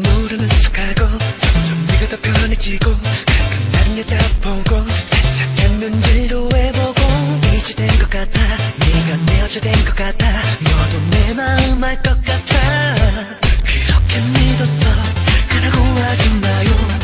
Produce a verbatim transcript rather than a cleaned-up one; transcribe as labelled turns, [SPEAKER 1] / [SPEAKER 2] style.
[SPEAKER 1] 모르는 척하고 점점 네가 더 편해지고 가끔 다른 여자 보고 살짝 했는지도 해보고 이제 된 것 같아. 네가 내 여자 된 것 같아. 너도 내 마음 알 것 같아. 그렇게 믿었어. 가라고 하지 마요.